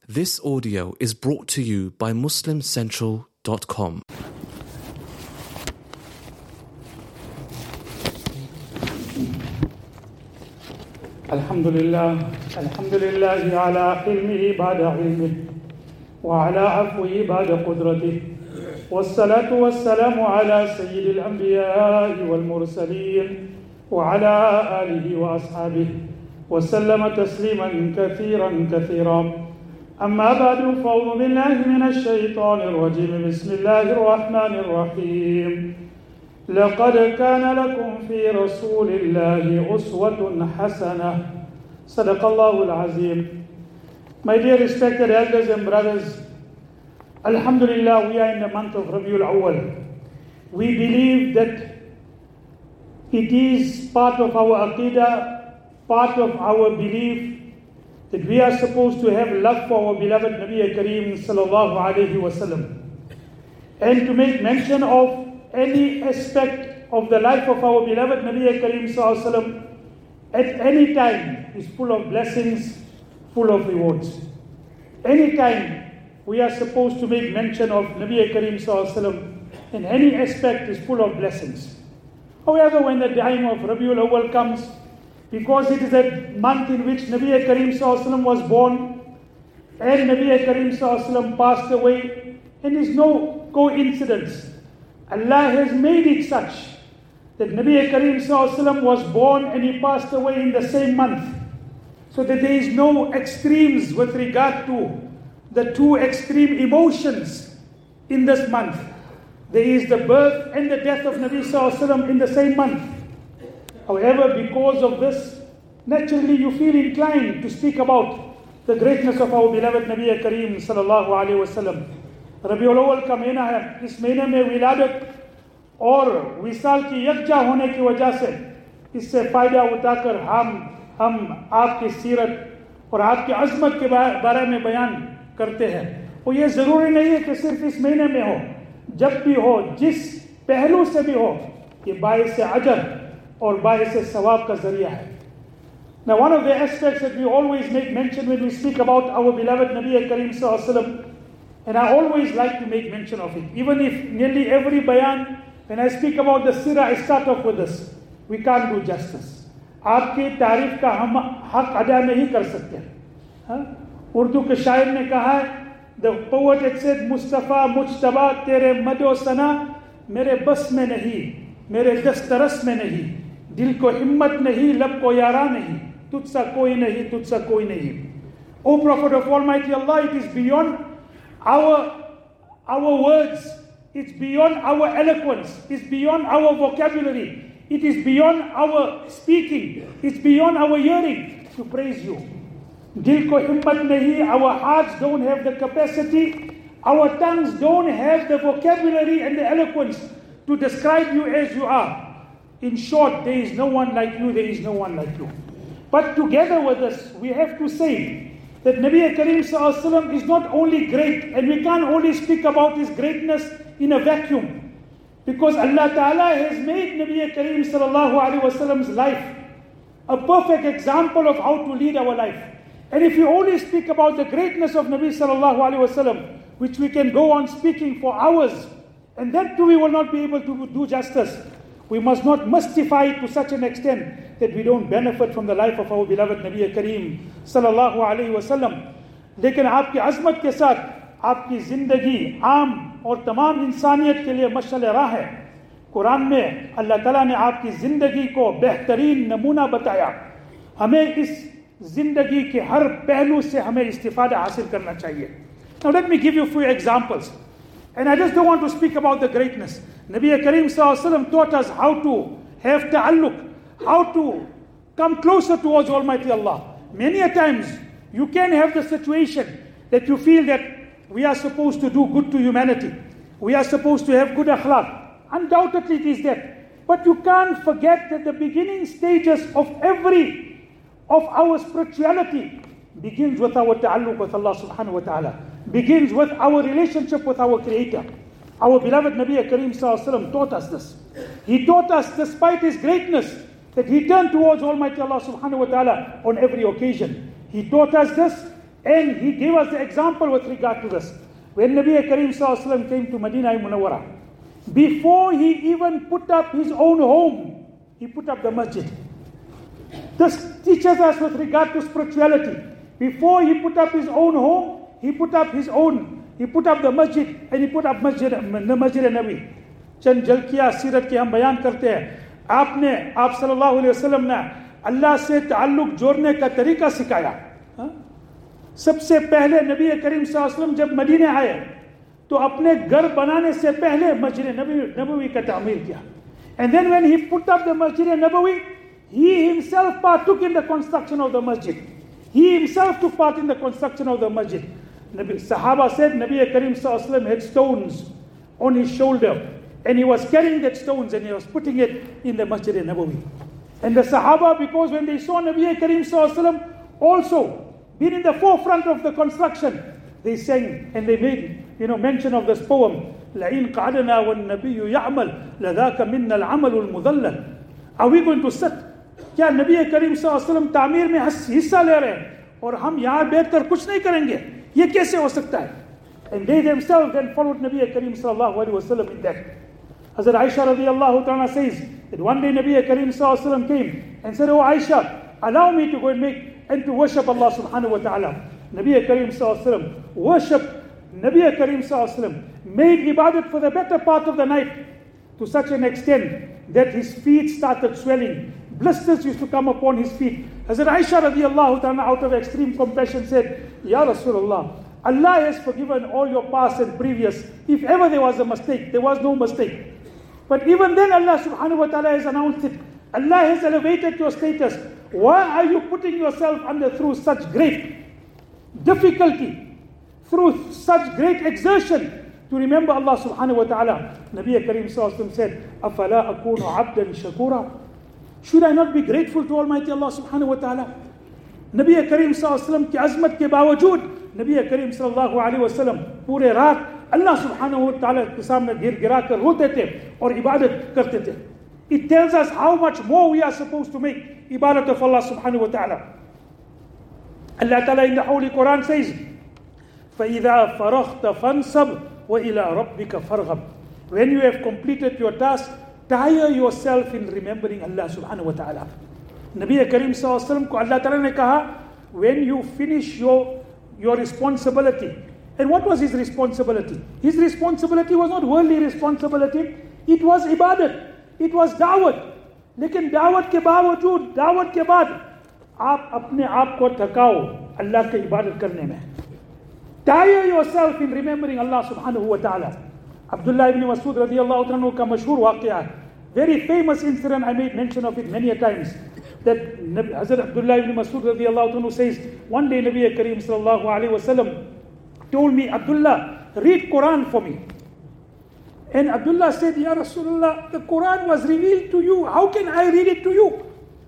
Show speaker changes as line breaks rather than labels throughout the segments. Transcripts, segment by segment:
This audio is brought to you by MuslimCentral.com.
Alhamdulillah ala ilmihi ba'da ilmihi wa ala afwihi ba'da qudratihi wassalatu wassalamu ala sayyidil anbiya'i wal mursalin wa ala alihi wa ashabihi wa sallama tasliman kathiran أما بعد فأعوذ بالله من الشيطان الرجيم بسم الله الرحمن الرحيم لقد كان لكم في رسول الله أسوة حسنة صدق الله العظيم. My dear respected elders and brothers, Alhamdulillah, we are in the month of Rabiul Awwal. We believe that it is part of our aqidah, part of our belief, that we are supposed to have love for our beloved Nabi Kareem sallallahu alayhi wasallam, and to make mention of any aspect of the life of our beloved Nabi Kareem sallallahu alayhi wasallam at any time is full of blessings, full of rewards. Any time we are supposed to make mention of Nabi Kareem sallallahu alayhi wasallam in any aspect is full of blessings. However, when the time of Rabiul Awwal comes, because it is a month in which Nabi Kareem Sallallahu Alaihi Wasallam was born and Nabi Kareem Sallallahu Alaihi Wasallam passed away, and is no coincidence. Allah has made it such that Nabi Kareem Sallallahu Alaihi Wasallam was born and he passed away in the same month, so that there is no extremes with regard to the two extreme emotions in this month. There is the birth and the death of Nabi Sallallahu Alaihi Wasallam in the same month. However, because of this, naturally you feel inclined to speak about the greatness of our beloved Nabi Kareem sallallahu alaihi wasallam. Rabiul Awwal का महीना है, इस महीने में विलादत और विसाल की यकजा होने की वजह से इससे फायदा उठाकर हम आपकी सीरत और आपकी अज़मत के बारे में बयान करते हैं. और ये ज़रूरी नहीं है कि सिर्फ इस महीने में हो, जब भी हो, जिस पहलू से भी हो, ये बाइस अजर or बाइस सवाब का जरिया है. Now, one of the aspects that we always make mention when we speak about our beloved Nabi Kareem Sallallahu Alaihi Wasallam, and I always like to make mention of it, even if nearly every bayan, when I speak about the sirah, I start off with this. We can't do justice. आपकी तारीफ का हम हक अदा नहीं कर सकते. उर्दू के शायर ने कहा है, the poet had said, Mustafa Mujtaba तेरे मदो सना मेरे बस में नहीं, मेरे दस्तरस में नहीं, दिल को हिम्मत नहीं, लब को यारा नहीं, तुझसा कोई नहीं, तुझसा कोई नहीं. O Prophet of Almighty Allah, it is beyond our words, it's beyond our eloquence, it's beyond our vocabulary, it is beyond our speaking, it's beyond our hearing to praise you. Dil ko himmat nahi, our hearts don't have the capacity, our tongues don't have the vocabulary and the eloquence to describe you as you are. In short, there is no one like you, there is no one like you. But together with this, we have to say that Nabi Kareem Sallallahu Alaihi Wasallam is not only great, and we can't only speak about his greatness in a vacuum, because Allah Ta'ala has made Nabi Kareem Sallallahu Alaihi Wasallam's life a perfect example of how to lead our life. And if you only speak about the greatness of Nabi Sallallahu Alaihi Wasallam, which we can go on speaking for hours, and that too we will not be able to do justice. We must not mystify it to such an extent that we don't benefit from the life of our beloved Nabi Kareem sallallahu alaihi wasallam. लेकिन आपकी अज़मत के साथ आपकी ज़िंदगी आम और तमाम इंसानियत के लिए मशअल राह है. कुरान में अल्लाह ताला ने आपकी ज़िंदगी को बेहतरीन नमूना बताया. हमें इस ज़िंदगी के हर पहलू से हमें इस्तिफ़ादा हासिल करना चाहिए. Now let me give you a few examples. And I just don't want to speak about the greatness. Nabi Kareem Sallallahu Alaihi Wasallam taught us how to have ta'alluq, how to come closer towards Almighty Allah. Many a times you can have the situation that you feel that we are supposed to do good to humanity. We are supposed to have good akhlaq. Undoubtedly it is that. But you can't forget that the beginning stages of our spirituality begins with our ta'alluq with Allah subhanahu wa ta'ala. Begins with our relationship with our Creator. Our beloved Nabi Kareem Sallallahu Alaihi Wasallam taught us this. He taught us, despite his greatness, that he turned towards Almighty Allah subhanahu wa ta'ala on every occasion. He taught us this And he gave us the example with regard to this. When Nabi Kareem Sallallahu Alaihi Wasallam came to Medina Munawwara, before he even put up his own home, he put up the masjid. This teaches us with regard to spirituality. Before he put up his own home, he put up the masjid, and he put up masjid Nabi. चंद जलकिया सीरत के हम बयान करते हैं. आप सल्लल्लाहु अलैहि वसल्लम ने अल्लाह से ताल्लुक जोड़ने का तरीका सिखाया. सबसे पहले नबी करीम सल्लल्लाहु अलैहि वसल्लम जब मदीने आए तो अपने घर बनाने से पहले मस्जिद नबवी का तामीर किया. And then when he put up the Masjid Nabawi, he himself partook in the construction of the masjid. He himself took part in the construction of the masjid. Sahaba said Nabi Kareem Sallallahu Alaihi Wasallam had stones on his shoulder, and he was carrying that stones and he was putting it in the Masjid Nabawi. And the Sahaba, because when they saw Nabi Kareem Sallallahu Alaihi Wasallam also being in the forefront of the construction, they sang and they made mention of this poem. لَإِنْ قَعْدَنَا وَالنَّبِيُّ يَعْمَلْ لَذَاكَ مِنَّا الْعَمَلُ الْمُذَلَّلِ. Are we going to sit? क्या नबी करीम सल्लल्लाहु अलैहि वसल्लम तामीर में हिस्सा ले रहे हैं और हम यहाँ बैठकर कुछ नहीं करेंगे? ये कैसे हो सकता है? And they themselves then followed Nabi Kareem sallallahu alaihi wasallam in that. Hazrat Aisha radiyallahu ta'ala says that one day Nabi Kareem sallallahu alaihi wasallam came and said, "Oh Aisha, allow me to go and to worship Allah subhanahu wa ta'ala." Nabi Kareem sallallahu alaihi wasallam worshipped. Nabi Kareem sallallahu alaihi wasallam made ibadat for the better part of the night, to such an extent that his feet started swelling. Blisters used to come upon his feet. Hazrat Aisha radiyallahu ta'ala, out of extreme compassion, said, "Ya Rasulullah, Allah has forgiven all your past and previous. If ever there was a mistake, there was no mistake. But even then Allah subhanahu wa ta'ala has announced it. Allah has elevated your status. Why are you putting yourself through such great difficulty, through such great exertion to remember Allah subhanahu wa ta'ala?" Nabi Kareem sallallahu alaihi wasallam said, "Afala akunu abdan shakura." Should I not be grateful to Almighty Allah subhanahu wa ta'ala? Nabi Kareem sallallahu alaihi wasallam की अज़मत के बावजूद नबी करीम सल्लल्लाहु अलैहि वसल्लम पूरे रात अल्लाह सुब्हानहु व तआला के सामने गिरा कर रोते थे और इबादत करते थे. It tells us how much more we are supposed to make ibadat of Allah subhanahu wa ta'ala. Allah ta'ala in the Holy Quran says, فَإِذَا فَرَغْتَ فَانْصَبْ وَإِلَىٰ رَبِّكَ فَارْغَبْ. When you have completed your task, tire yourself in remembering Allah subhanahu wa ta'ala. Nabi Kareem sallallahu alaihi wasallam ko Allah ta'ala ne kaha, when you finish your responsibility. And what was his responsibility? His responsibility was not worldly responsibility. It was ibadat. It was da'wat. लेकिन दावत के बावजूद, दावत के बाद आप अपने आप को थकाओ अल्लाह की इबादत करने में. Tire yourself in remembering Allah subhanahu wa ta'ala. Abdullah ibn Mas'ud radiyallahu anhu का मशहूर वाक़या, very famous incident, I made mention of it many a times, that Hazrat Abdullah ibn Mas'ud radiyallahu anhu says, one day Nabi Kareem sallallahu alaihi wasallam told me, "Abdullah, read Quran for me." And Abdullah said, "Ya Rasulullah, the Quran was revealed to you. How can I read it to you?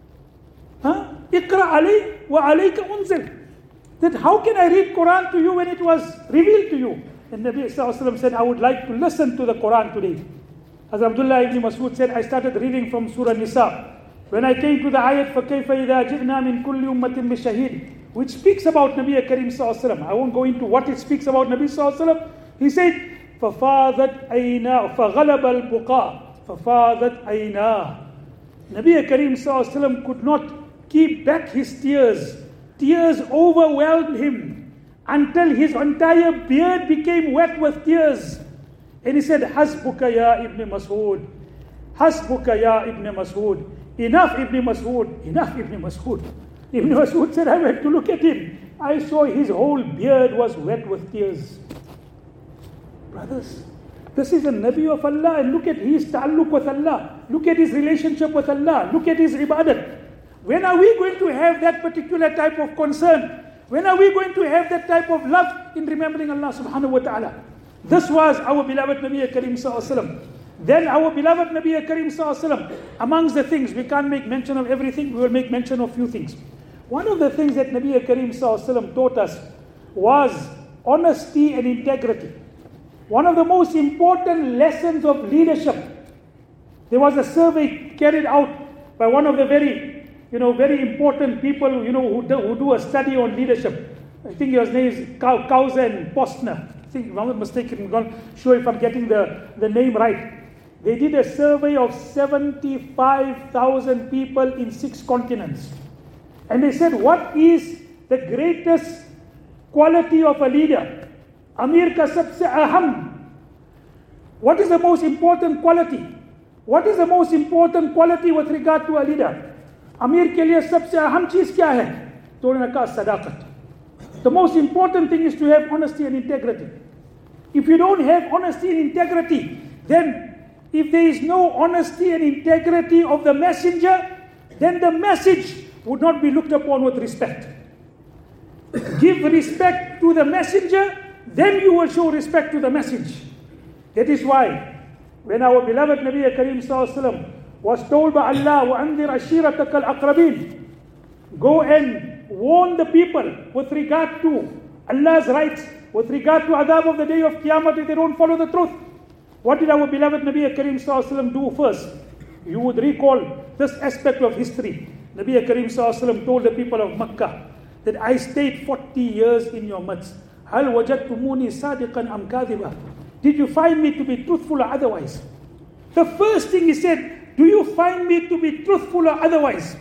Iqra alay wa alayka unzil." That how can I read Quran to you when it was revealed to you? And Nabi sallallahu alaihi wasallam said, "I would like to listen to the Quran today." As Abdullah ibn Mas'ud said, I started reading from Surah Nisa. When I came to the ayat, فَكَيْفَ إِذَا جِئْنَا مِنْ كُلِّ أُمَّةٍ بِشَهِيدٍ, which speaks about Nabi Kareem sallallahu alaihi wasallam. I won't go into what it speaks about Nabi sallallahu alaihi wasallam. He said, فَفَاضَتْ أَيْنَا فَغَلَبَ الْبُقَاء فَفَاضَتْ أَيْنَا. Nabi Kareem sallallahu alaihi wasallam could not keep back his tears. Tears overwhelmed him until his entire beard became wet with tears. And he said, "Hasbuka ya Ibn Mas'ud. Hasbuka ya Ibn Mas'ud. Enough Ibn Mas'ud. Enough Ibn Mas'ud." Ibn Mas'ud said, I went to look at him. I saw his whole beard was wet with tears. Brothers, this is a Nabi of Allah, and look at his ta'alluq with Allah. Look at his relationship with Allah. Look at his ibadat. When are we going to have that particular type of concern? When are we going to have that type of love in remembering Allah subhanahu wa ta'ala? This was our beloved Nabi Kareem sallallahu alaihi wasallam. Then our beloved Nabi Kareem sallallahu alaihi wasallam, amongst the things, we can't make mention of everything, we will make mention of few things. One of the things that Nabi Kareem sallallahu alaihi wasallam taught us was honesty and integrity. One of the most important lessons of leadership. There was a survey carried out by one of the very important people, who do a study on leadership. I think his name is Kausen Postner. I think, if I'm not mistaken, I'm not sure if I'm getting the name right. They did a survey of 75,000 people in 6 continents. And they said, what is the greatest quality of a leader? Amir ka sabse aham. What is the most important quality? What is the most important quality with regard to a leader? Amir ke liye sabse aham cheez kya hai? To unhone kaha sadaqat. The most important thing is to have honesty and integrity. If you don't have honesty and integrity, then if there is no honesty and integrity of the messenger, then the message would not be looked upon with respect. Give respect to the messenger, then you will show respect to the message. That is why, when our beloved Nabi Kareem Sallallahu Alaihi Wasallam was told by Allah, وَأَنذِرْ عَشِيرَتَكَ الْأَقْرَبِينَ, go and warn the people with regard to Allah's rights, with regard to adab of the day of Qiyamah if they don't follow the truth. What did our beloved Nabi Kareem Sallallahu Alaihi Wasallam do first? You would recall this aspect of history. Nabi Kareem Sallallahu Alaihi Wasallam told the people of Makkah that I stayed 40 years in your midst. هَلْ وَجَدْتُمُونِي صَادِقًا أَمْ كَاذِبًا? Did you find me to be truthful or otherwise? The first thing he said, do you find me to be truthful or otherwise?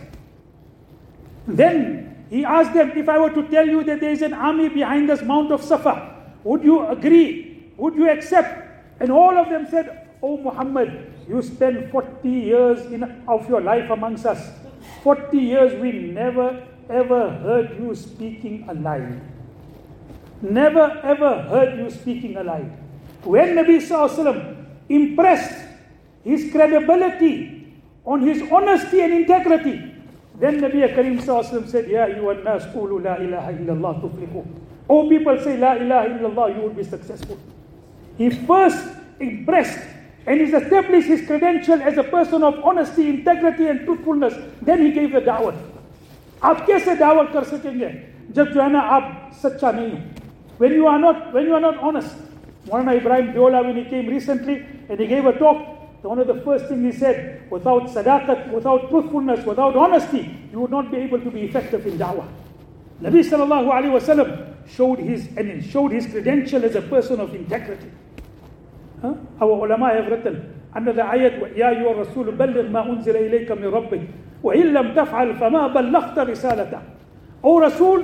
Then he asked them, if I were to tell you that there is an army behind this Mount of Safa, would you agree? Would you accept? And all of them said, oh Muhammad, you spent 40 years of your life amongst us. 40 years we never ever heard you speaking a lie. Never ever heard you speaking a lie. When Nabi Sallallahu Alaihi Wasallam impressed his credibility on his honesty and integrity, then Nabi Kareem Sallallahu Alaihi Wasallam said, Ya ayyuhan nas qulu la ilaha illallah tuflihu. Oh people, say la ilaha illallah, you will be successful. He first impressed and he's established his credential as a person of honesty, integrity and truthfulness. Then he gave the da'wah. आप कैसे दावा कर सकेंगे जब जो है ना आप सच्चा नहीं हो? When you are not honest. Maulana Ibrahim Diola, when he came recently and he gave a talk, one of the first things he said, without sadaqat, without truthfulness, without honesty, you would not be able to be effective in da'wah. Nabi sallallahu alaihi wasallam showed his credential as a person of integrity. Our ulama have written under the ayat, Ya ayyuha Rasul balligh ma unzila ilayka min rabbik wa in lam taf'al fama ballaghta risalata. O Rasul,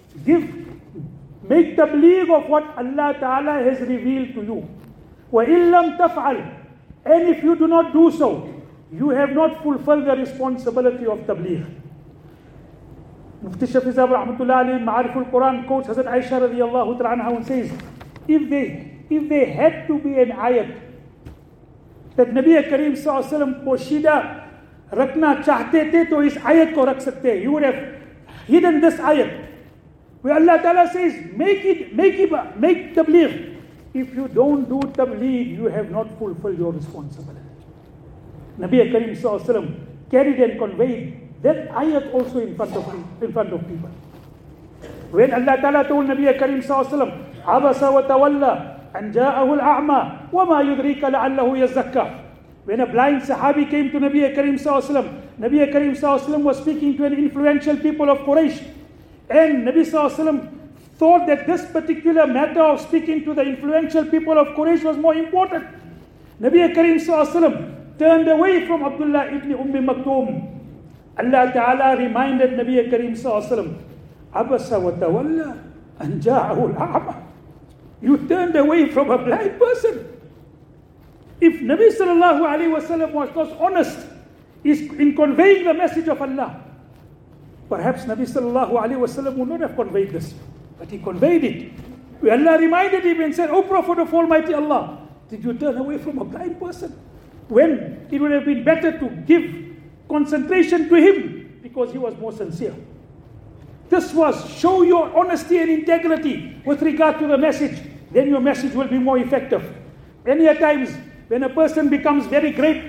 make tabligh of what Allah Ta'ala has revealed to you. Wa in lam taf'al, and if you do not do so, you have not fulfilled the responsibility of tabligh. Mufti Shafi Sahib Rahmatullah Alayhi Ma'arif al-Quran quotes Hazrat Aisha radiyallahu ta'ala anha and says, if there had to be an ayat that Nabi Kareem Sallallahu Alaihi Wasallam poshida rakna chahte the, to is ayat ko rak sakte. You would have hidden this ayat where Allah Ta'ala says, make tabligh. If you don't do tabligh, you have not fulfilled your responsibility. Nabi Kareem Sallallahu Alaihi Wasallam carried and conveyed that ayat also in front of people. When Allah Ta'ala told Nabi Kareem Sallallahu Alaihi Wasallam, Abasa wa tawalla an ja'ahu al-a'ma wa ma yudrika la'allahu yazakka. When a blind Sahabi came to Nabi Kareem Sallallahu Alaihi Wasallam, Nabi Kareem Sallallahu Alaihi Wasallam was speaking to an influential people of Quraysh. And Nabi Sallallahu Alaihi Wasallam thought that this particular matter of speaking to the influential people of Quraysh was more important. Nabi Kareem Sallallahu Alaihi Wasallam turned away from Abdullah ibn Maktoum. Allah Ta'ala reminded Nabi Kareem Sallallahu Alaihi Wasallam, Abasa wa tawalla an ja'ahu al-a'ma. You turned away from a blind person. If Nabi Sallallahu Alaihi Wasallam was not honest in conveying the message of Allah, perhaps Nabi Sallallahu Alaihi Wasallam would not have conveyed this. But he conveyed it. Allah reminded him and said, O Prophet of Almighty Allah, did you turn away from a blind person? When it would have been better to give concentration to him because he was more sincere. This was show your honesty and integrity with regard to the message. Then your message will be more effective. Many a times when a person becomes very great,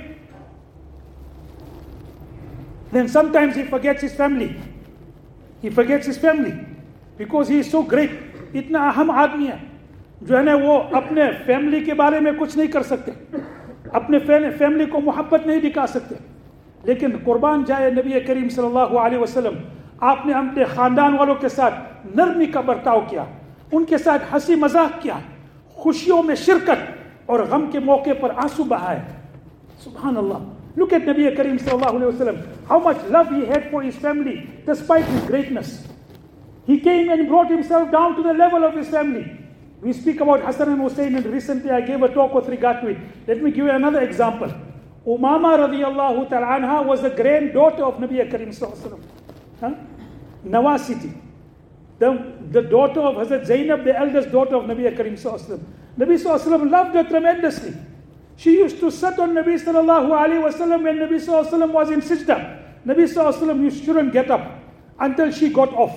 then sometimes he forgets his family. He forgets his family because he is so great. इतना अहम आदमी है जो है ना वो अपने family के बारे में कुछ नहीं कर सकते, अपने फैमिली को मोहब्बत नहीं दिखा सकते. लेकिन कुर्बान जाए नबी करीम सल्लल्लाहु अलैहि वसल्लम आपने अपने खानदान वालों के साथ नरमी का बर्ताव किया, उनके साथ हंसी मजाक किया, खुशियों में शिरकत और गम के मौके पर आंसू बहाए. सुभान अल्लाह. Look at Nabi Kareem sallallahu alayhi wa sallam, how much love he had for his family despite his greatness. He came and brought himself down to the level of his family. We speak about Hassan and Hussein, and recently I gave a talk with regard to it. Let me give you another example. Umama radiyallahu ta'ala anha was the granddaughter of Nabi Kareem sallallahu alayhi wa sallam. Nawasiti, the daughter of Hazrat Zainab, the eldest daughter of Nabi Kareem sallallahu alayhi wa sallam. Nabi sallallahu alayhi wa sallam loved her tremendously. She used to sit on Nabi sallallahu alayhi wa sallam when Nabi sallallahu alayhi wa sallam was in sajda. Nabi sallallahu alayhi wa sallam shouldn't get up until she got off.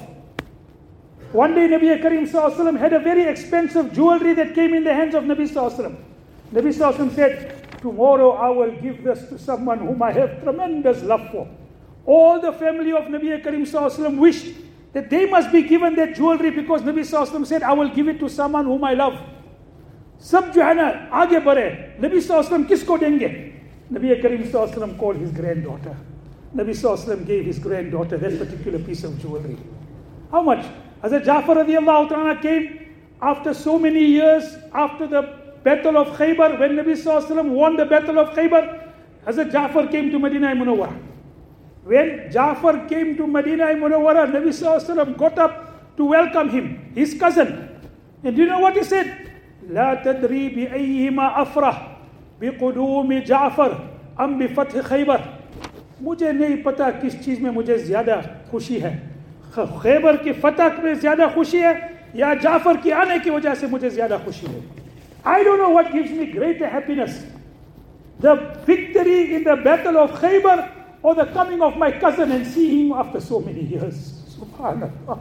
One day Nabi Kareem sallallahu alayhi wa sallam had a very expensive jewelry that came in the hands of Nabi sallallahu alayhi wa sallam. Nabi sallallahu alayhi wa sallam said, tomorrow I will give this to someone whom I have tremendous love for. All the family of Nabi Kareem sallallahu alayhi wa sallam wished that they must be given that jewelry because Nabi sallallahu alayhi wa sallam said, I will give it to someone whom I love. सब जो है ना आगे बढ़े, नबी सल्लल्लाहु अलैहि वसल्लम किसको देंगे? नबी करीम सल्लल्लाहु अलैहि वसल्लम called his granddaughter. Nabi sallallahu alaihi wasallam gave his granddaughter that particular piece of jewelry. How much? Hazrat Ja'far radiallahu ta'ala came after so many years, after the battle of Khaybar, when Nabi sallallahu alaihi wasallam won the battle of Khaybar, Hazrat Ja'far came to Medina Munawwara. When Ja'far came to Medina Munawwara, Nabi sallallahu alaihi wasallam got up to welcome him, his cousin. And do you know what he said? لا تدري بأيهما أفرح بقدوم جعفر أم بفتح خيبر. मुझे नहीं पता किस चीज़ में मुझे ज़्यादा खुशी है, खैबर की फतह में ज़्यादा खुशी है या जाफर की आने की वजह से मुझे ज़्यादा खुशी है. I don't know what gives me greater happiness, the victory in the battle of Khaybar or the coming of my cousin and seeing him after so many years. Subhanallah.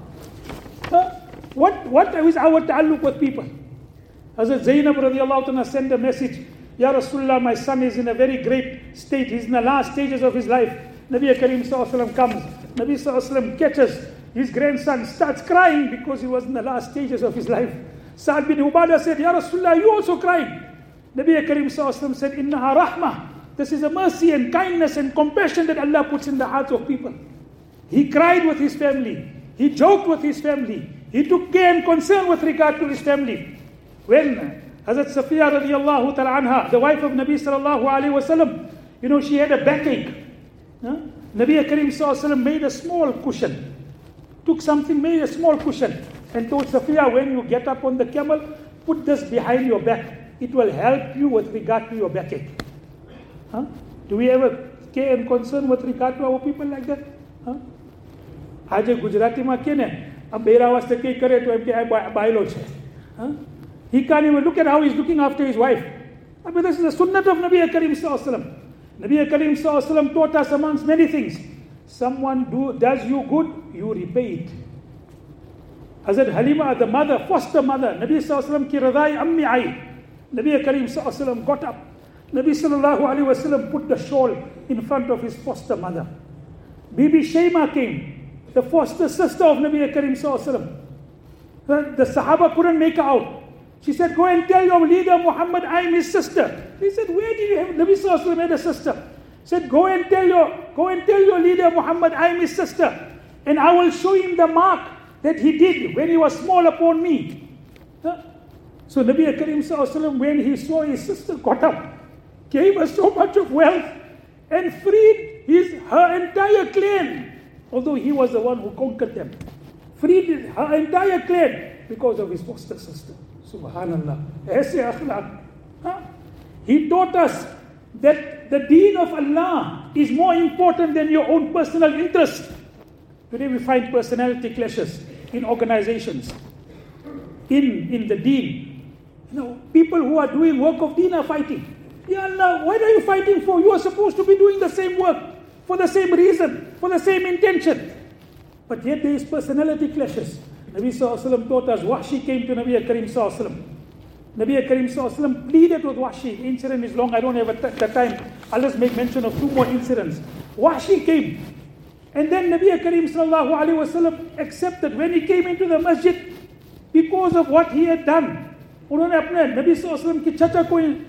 What is our ta'alluq with people? Hazrat Zainab radiallahu ta'ala sent a message, Ya Rasulullah, my son is in a very great state, he's in the last stages of his life. Nabi Kareem sallallahu alaihi wasallam comes, Nabi sallallahu alaihi wasallam catches his grandson, starts crying because he was in the last stages of his life. Sa'ad bin Ubadah said, Ya Rasulullah, you also crying? Nabi Kareem sallallahu alaihi wasallam said, Innaha rahmah. This is a mercy and kindness and compassion that Allah puts in the hearts of people. He cried with his family, he joked with his family, he took care and concern with regard to his family. When Hazrat Safiya radiallahu ta'ala anha, the wife of Nabi sallallahu alayhi wasallam, she had a backache. Nabi Kareem sallallahu alayhi wasallam made a small cushion, made a small cushion and told Safiya, when you get up on the camel, put this behind your back. It will help you with regard to your backache. Do we ever care and concern with regard to our people like that? આજે ગુજરાતીમાં કે ને આ બેરા વાસ્તે કઈ કરે તો એમ કે આ બાયલો છે. He can't even look at how he's looking after his wife. I mean, this is the sunnah of Nabi Kareem sallallahu alaihi wasallam. Nabi Kareem sallallahu alaihi wasallam taught us amongst many things. Someone does you good, you repay it. Hazrat Halima, the mother, foster mother, Nabi sallallahu alaihi wasallam ki radai ammi ai. Nabi Kareem sallallahu alaihi wasallam got up. Nabi sallallahu alaihi wasallam put the shawl in front of his foster mother. Bibi Shayma came, the foster sister of Nabi Kareem sallallahu alaihi wasallam. The Sahaba couldn't make her out. She said, go and tell your leader Muhammad, I am his sister. He said, where did you have? Nabi sallallahu alaihi wasallam had a sister. He said, go and tell your leader Muhammad, I am his sister, and I will show him the mark that he did when he was small upon me. So Nabi Kareem sallallahu alaihi wasallam, when he saw his sister got up, gave her so much of wealth and freed her entire clan, although he was the one who conquered them, freed her entire clan because of his foster sister. Subhanallah. Aise akhlaq. He taught us that the deen of Allah is more important than your own personal interest. Today we find personality clashes in organizations, in the deen. People who are doing work of deen are fighting. Ya Allah, what are you fighting for? You are supposed to be doing the same work for the same reason, for the same intention. But yet there is personality clashes. Nabi sallallahu alaihi wasallam taught us. Wahshi came to Nabi Kareem sallallahu alaihi wasallam. Nabi Kareem sallallahu alaihi wasallam pleaded with Wahshi. The incident is long, I don't have the time. I'll just make mention of two more incidents. Wahshi came, and then Nabi Kareem sallallahu alaihi wasallam accepted when he came into the masjid because of what he had done. उन्होंने अपने नबी सल्लल्लाहु अलैहि वसल्लम की चचा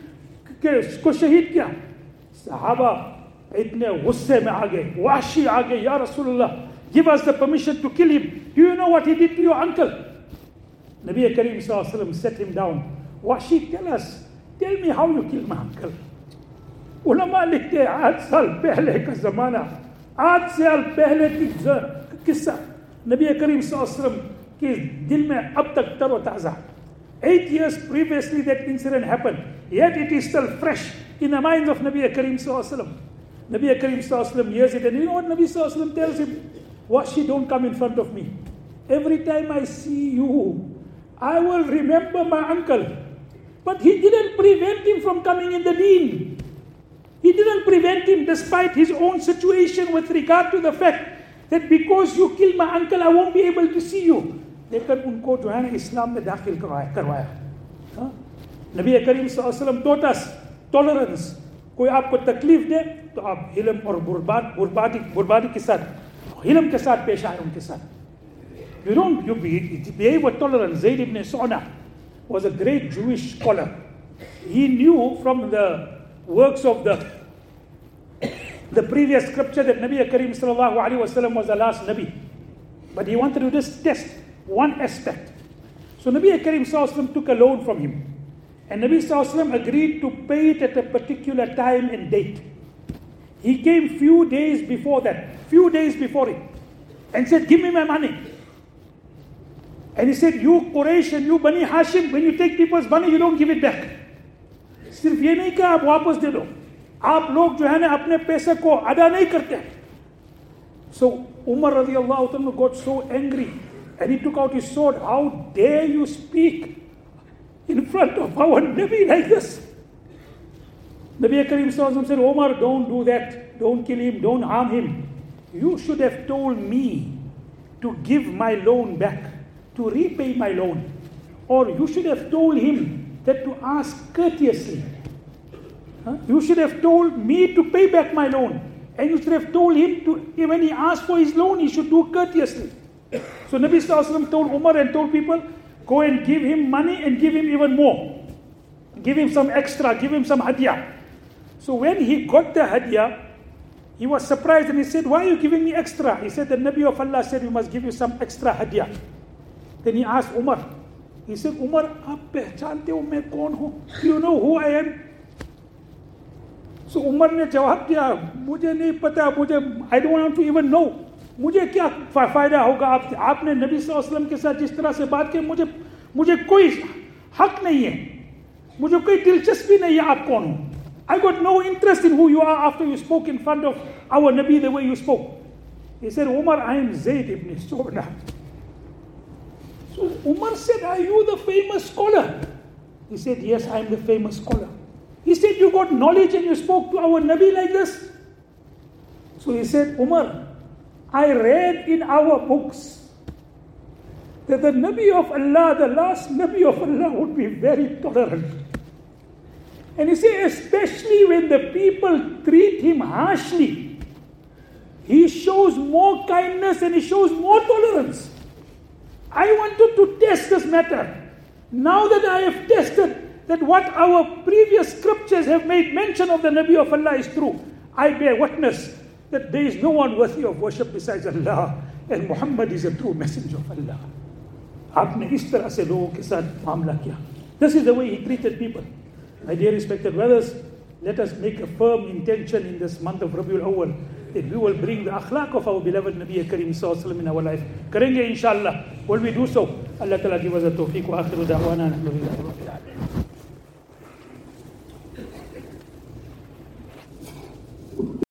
को शहीद किया. सहाबा इतने गुस्से में आ गए. वाशी आ गए, या रसूलुल्लाह, give us the permission to kill him. Do you know what he did to your uncle? Nabi Kareem Sallallahu Alaihi Wasallam set him down. Washi, tell me how you killed my uncle. Ulama likhte hai 8 saal pehle ka zamana, 8 saal pehle ki qissa Nabi Kareem Sallallahu Alaihi Wasallam ke dil mein ab tak taro taza. 8 years previously that incident happened, yet it is still fresh in the minds of Nabi Kareem Sallallahu Alaihi Wasallam. Nabi Kareem Sallallahu Alaihi Wasallam hears it, and you know what Nabi Sallallahu Alaihi Wasallam tells him? Washi, don't come in front of me. Every time I see you, I will remember my uncle. But he didn't prevent him from coming in the deen. He didn't prevent him despite his own situation with regard to the fact that because you killed my uncle, I won't be able to see you. लेकिन उनको जो है ना इस्लाम में दाखिल करवाया. नबी करीम सल्लल्लाहु अलैहि वसल्लम taught us tolerance. कोई आपको तकलीफ दे तो आप हिलम और बुर्बादी के साथ हिलम के साथ पेश आए उनके साथ. You behave with tolerance. Zayd ibn Su'na was a great Jewish scholar. He knew from the works of the previous scripture that Nabi Kareem sallallahu alaihi wasallam was the last Nabi. But he wanted to just test one aspect. So Nabi Kareem sallallahu alaihi wasallam took a loan from him. And Nabi sallallahu alaihi wasallam agreed to pay it at a particular time and date. He came few days before it, and said, give me my money. And he said, you Quraysh and you Bani Hashim, when you take people's money, you don't give it back. सिर्फ ये नहीं कि आप वापस दे दो, आप लोग जो है ना अपने पैसे को अदा नहीं करते. So Umar radiallahu anhu got so angry, and he took out his sword. How dare you speak in front of our Nabi like this? Nabi Kareem sallallahu alaihi wasallam said, Umar, don't do that, don't kill him, don't harm him. You should have told me to give my loan back, to repay my loan. Or you should have told him that to ask courteously. You should have told me to pay back my loan. And you should have told him to, when he asked for his loan, he should do courteously. So Nabi Sallallahu Alaihi Wasallam told Umar and told people, go and give him money and give him even more. Give him some extra, give him some hadiyah. So when he got the hadiyah, he was surprised and he said, why are you giving me extra? He said, the Nabi of Allah said, we must give you some extra hadiyah. Then he asked Umar. He said, Umar, aap pehchante ho main kaun hu? Do you know who I am? So Umar ne jawab diya, mujhe nahi pata, I don't want to even know. मुझे क्या फायदा होगा आपने नबी सल्लल्लाहु अलैहि वसल्लम के साथ जिस तरह से बात की, मुझे कोई हक नहीं है, मुझे कोई दिलचस्पी नहीं है आप कौन हो. I got no interest in who you are after you spoke in front of our Nabi the way you spoke. He said, Umar, I am Zayd ibn Su'na. So Umar said, are you the famous scholar? He said, yes, I am the famous scholar. He said, you got knowledge and you spoke to our Nabi like this? So he said, Umar, I read in our books that the Nabi of Allah, the last Nabi of Allah, would be very tolerant. And he said, especially when the people treat him harshly, he shows more kindness and he shows more tolerance. I wanted to test this matter. Now that I have tested that what our previous scriptures have made mention of the Nabi of Allah is true, I bear witness that there is no one worthy of worship besides Allah, and Muhammad is a true messenger of Allah. आपने इस तरह से लोगों के साथ मामला किया. This is the way he treated people. My dear respected brothers, let us make a firm intention in this month of Rabiul Awwal that we will bring the akhlaq of our beloved Nabi Kareem Sallallahu Alaihi Wasallam in our life. करेंगे इंशाअल्लाह. Will we do so? Allah Ta'ala give us a tawfiq wa akhiru da'wana alhamdulillah.